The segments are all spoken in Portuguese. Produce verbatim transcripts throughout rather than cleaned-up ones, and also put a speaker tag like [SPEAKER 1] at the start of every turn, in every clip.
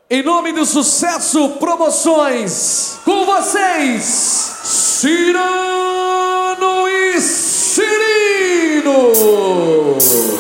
[SPEAKER 1] Em nome do Sucesso Promoções, com vocês, Cirano e Cirino.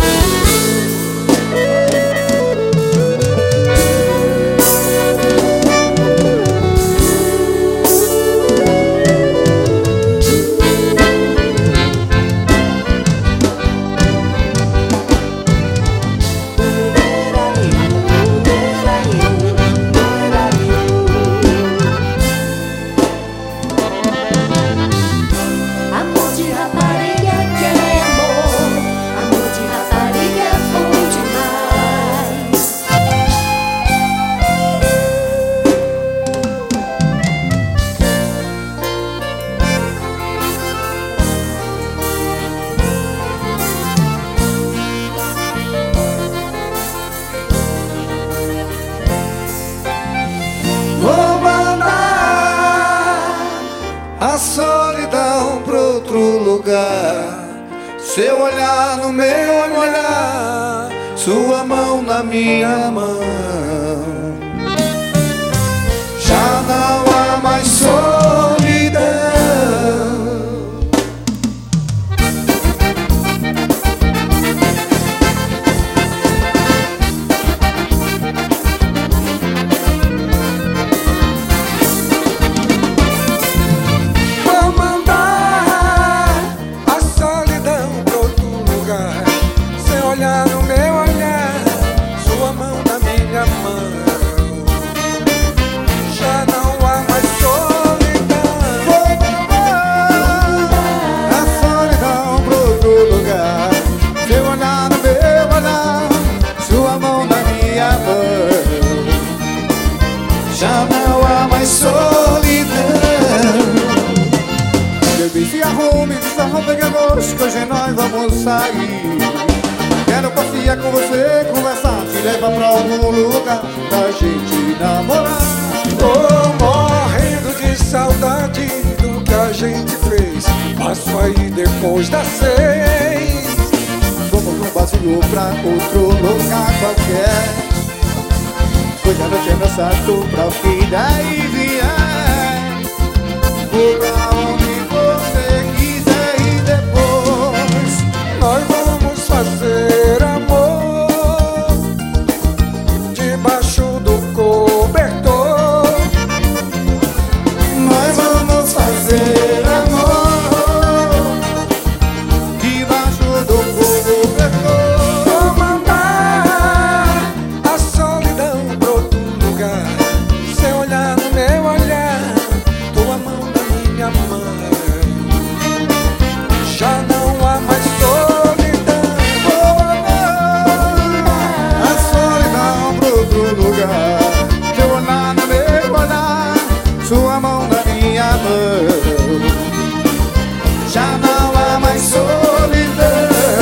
[SPEAKER 2] Vou mandar a solidão pra outro lugar. Seu olhar no meu olhar, sua mão na minha mão. Já não há mais solidão. Já não há mais solidão. Bebê, se arrume, vista a roupa que é gosto, que hoje nós vamos sair. Quero passear com você, conversar, te levar pra algum lugar pra gente namorar.
[SPEAKER 3] Tô morrendo de saudade do que a gente fez. Passo aí depois das seis.
[SPEAKER 2] Vamos num passeio pra outro lugar qualquer. Hoje a noite é nossa, tô pra o que daí vier. Vou pra onde você quiser e depois
[SPEAKER 3] nós vamos fazer amor debaixo do cobertor.
[SPEAKER 2] Nós vamos fazer amor debaixo do cobertor.
[SPEAKER 3] Vou mandar a solidão pra outro lugar. Seu olhar no meu olhar, tua mão na minha mão. Já não há mais solidão.
[SPEAKER 2] Vou mandar a solidão pra outro lugar. Seu olhar no meu olhar, sua mão na minha mão. Já não há mais solidão.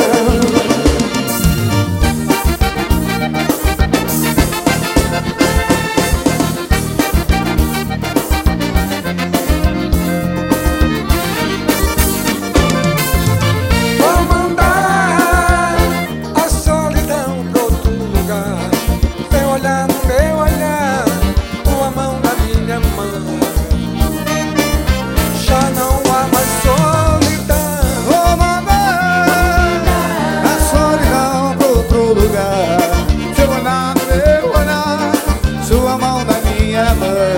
[SPEAKER 3] Vou mandar a solidão pra outro lugar. Seu olhar no meu olhar, tua mão na minha mão. Já não há mais solidão.
[SPEAKER 2] Vou mandar a solidão pra outro lugar. Seu olhar no meu olhar, sua mão na minha mão.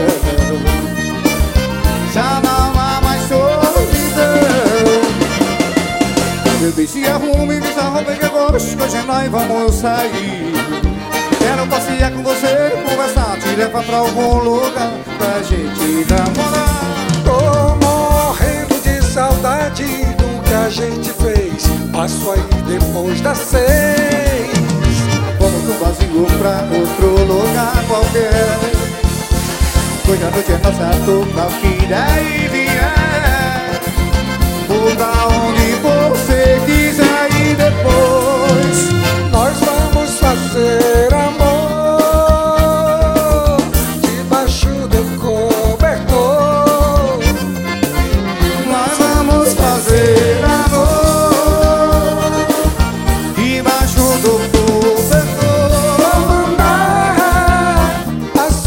[SPEAKER 2] Já não há mais solidão. Bebê, se arrume, vista a roupa que eu gosto, que hoje nós vamos sair. Quero passear com você, conversar, te levar pra algum lugar pra gente namorar.
[SPEAKER 3] Tô morrendo de saudade do que a gente fez. Passo aí depois das seis.
[SPEAKER 2] Vamos num vazio pra outro lugar qualquer. Hoje a noite é nossa, tô pra o que daí vier. Vou pra onde você quiser e depois
[SPEAKER 3] nós vamos fazer amor debaixo do cobertor.
[SPEAKER 2] nós vamos fazer amor debaixo do cobertor.
[SPEAKER 3] Vou mandar a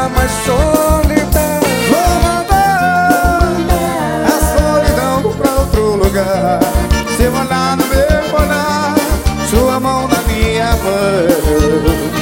[SPEAKER 3] mais solidão.
[SPEAKER 2] Vou mandar a solidão pra outro lugar. Se eu olhar no meu olhar, sua mão na minha mão.